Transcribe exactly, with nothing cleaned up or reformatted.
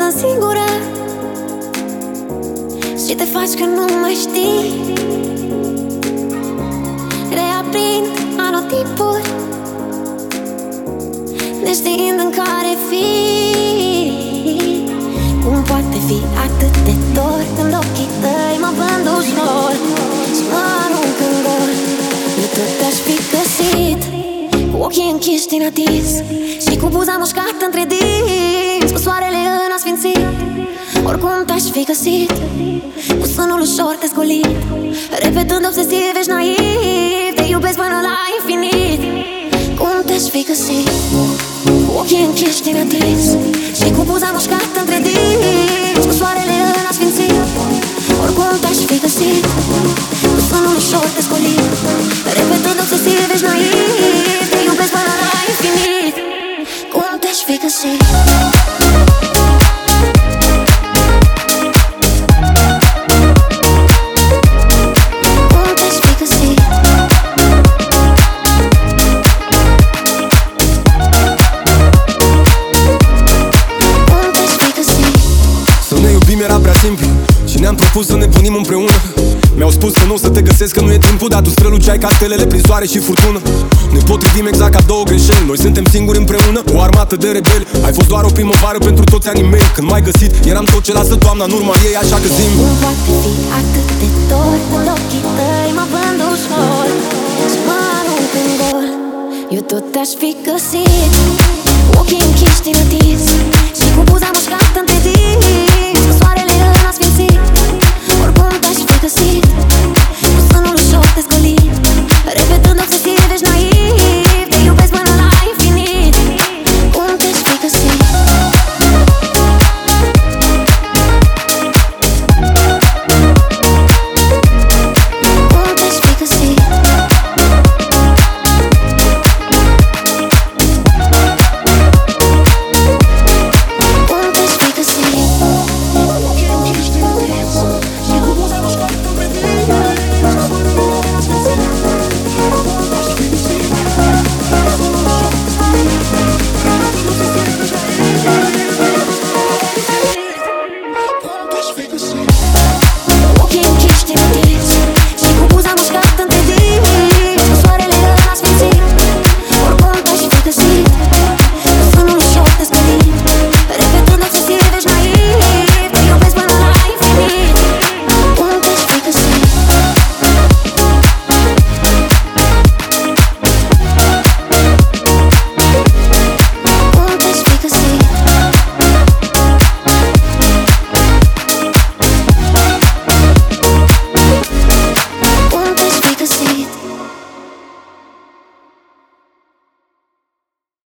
sunt singură și te faci că nu mai știi. Reaprind anotipuri, neștiind în care fii. Cum poate fi atât de dor când ochii tăi mă vând ușor și mă arunc în gol? Eu tot te-aș fi găsit, cu ochii închiși din atins și cu buza mușcată între dinți, cu soarele în asfințit. Oricum te-aș fi găsit, cu sânul ușor desgolit, repetând obsesiv, ești naiv, te iubesc până la infinit. Cum te-aș fi găsit, cu ochii închiși din atins și cu buza mușcată între dinți, cu soarele în asfințit. Oricum te-aș fi găsit, cu sânul ușor desgolit, repetând obsesiv, ești naiv, te iubesc până la infinit. Cum te-aș fi găsit? Era prea simplu și ne-am propus să ne punim împreună. Mi-au spus că nu o să te găsesc, că nu e timpul, dar tu străluceai ca stelele prin soare și furtună. Ne potrivim exact ca două greșeli, noi suntem singuri împreună, o armată de rebeli. Ai fost doar o primăvară pentru toți anii mei. Când m-ai găsit, eram tot ce lasă toamna în urma ei, așa că zi-mi: cum poate fi atât de dor când ochii tăi mă vând ușor și mă arunc în gol? Eu tot te-aș fi găsit, ochii